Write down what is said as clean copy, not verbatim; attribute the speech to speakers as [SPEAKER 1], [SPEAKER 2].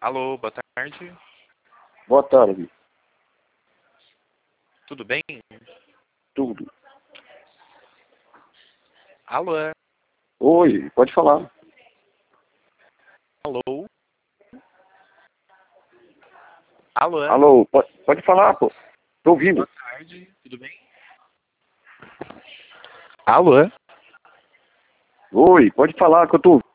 [SPEAKER 1] Alô, boa tarde.
[SPEAKER 2] Boa tarde.
[SPEAKER 1] Tudo bem?
[SPEAKER 2] Tudo.
[SPEAKER 1] Alô?
[SPEAKER 2] Oi, pode falar.
[SPEAKER 1] Alô? Alô?
[SPEAKER 2] Alô, pode falar, pô. Tô ouvindo.
[SPEAKER 1] Boa tarde, tudo bem? Alô?
[SPEAKER 2] Oi, pode falar que eu tô